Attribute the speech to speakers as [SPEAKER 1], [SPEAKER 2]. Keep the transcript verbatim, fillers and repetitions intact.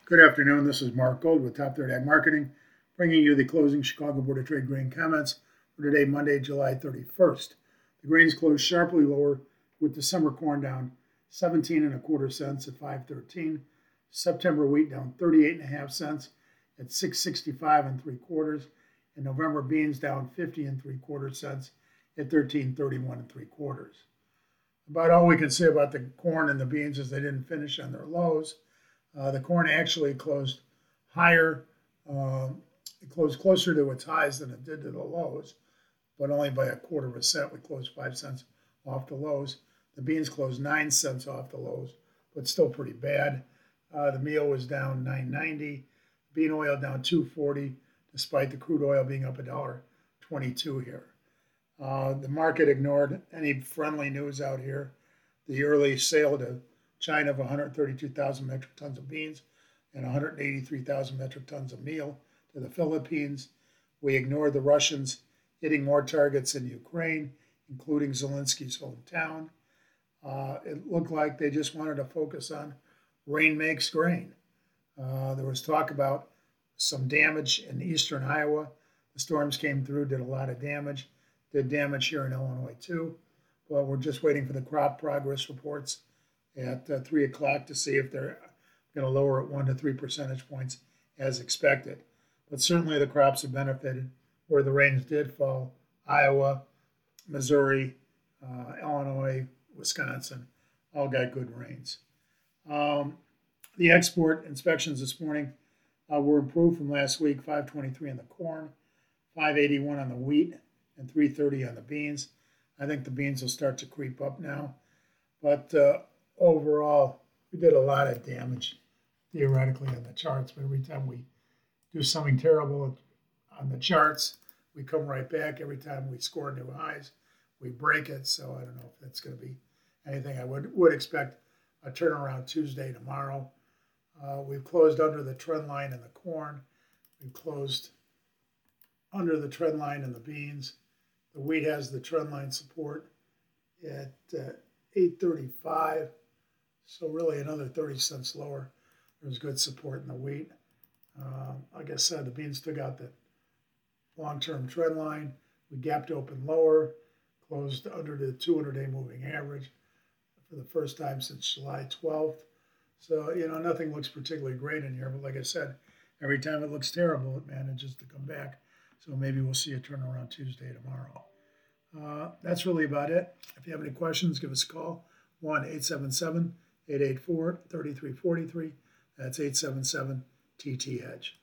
[SPEAKER 1] Good afternoon. This is Mark Gold with Top Third Ag Marketing, bringing you the closing Chicago Board of Trade grain comments for today, Monday, July thirty-first. The grains closed sharply lower, with December corn down seventeen and a quarter cents at five thirteen. September wheat down thirty-eight and a half cents at six sixty-five and three quarters, and November beans down fifty and three quarter cents at thirteen thirty-one and three quarters. About all we can say about the corn and the beans is they didn't finish on their lows. Uh, the corn actually closed higher, uh, it closed closer to its highs than it did to the lows, but only by a quarter of a cent. We closed five cents off the lows. The beans closed nine cents off the lows, but still pretty bad. Uh, the meal was down nine ninety, bean oil down two forty, despite the crude oil being up a dollar twenty-two here. Uh, the market ignored any friendly news out here. The early sale to China of one hundred thirty-two thousand metric tons of beans and one hundred eighty-three thousand metric tons of meal to the Philippines. We ignored the Russians hitting more targets in Ukraine, including Zelensky's hometown. Uh, it looked like they just wanted to focus on rain makes grain. Uh, there was talk about some damage in eastern Iowa. The storms came through, did a lot of damage, did damage here in Illinois too. But we're just waiting for the crop progress reports at uh, three o'clock to see if they're going to lower it one to three percentage points as expected. But certainly the crops have benefited where the rains did fall. Iowa, Missouri, uh, Illinois, Wisconsin, all got good rains. Um, the export inspections this morning uh, were improved from last week, five twenty-three on the corn, five eighty-one on the wheat, and three thirty on the beans. I think the beans will start to creep up now. But uh, overall, we did a lot of damage theoretically on the charts, but every time we do something terrible on the charts, we come right back. Every time we score new highs, we break it. So I don't know if that's going to be anything. I would, would expect a turnaround Tuesday, tomorrow. Uh, we've closed under the trend line in the corn. We've closed under the trend line in the beans. The wheat has the trend line support at uh, eight thirty-five. So really another thirty cents lower. There's good support in the wheat. Um, like I said, the beans took out the long-term trend line. We gapped open lower, closed under the two hundred day moving average for the first time since July twelfth. So, you know, nothing looks particularly great in here. But like I said, every time it looks terrible, it manages to come back. So maybe we'll see a turnaround Tuesday, tomorrow. Uh, that's really about it. If you have any questions, give us a call. one eight seven seven, eight eight four, three three four three. That's eight seven seven T T Hedge.